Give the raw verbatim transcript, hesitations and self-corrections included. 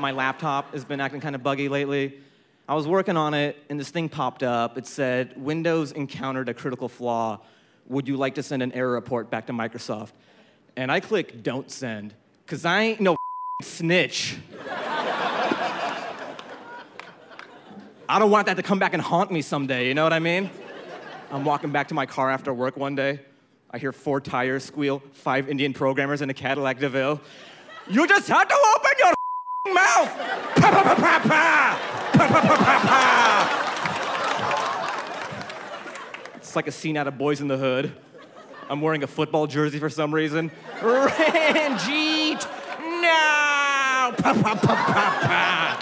My laptop has been acting kind of buggy lately. I was working on it, and this thing popped up. It said, Windows encountered a critical flaw. Would you like to send an error report back to Microsoft? And I click don't send, because I ain't no snitch. I don't want that to come back and haunt me someday, you know what I mean? I'm walking back to my car after work one day. I hear four tires squeal, five Indian programmers in a Cadillac DeVille. You just had to open your mouth! Pa pa pa pa pa! Pa pa pa pa pa! It's like a scene out of Boys in the Hood. I'm wearing a football jersey for some reason. Ranjit! No! Pa pa pa pa pa!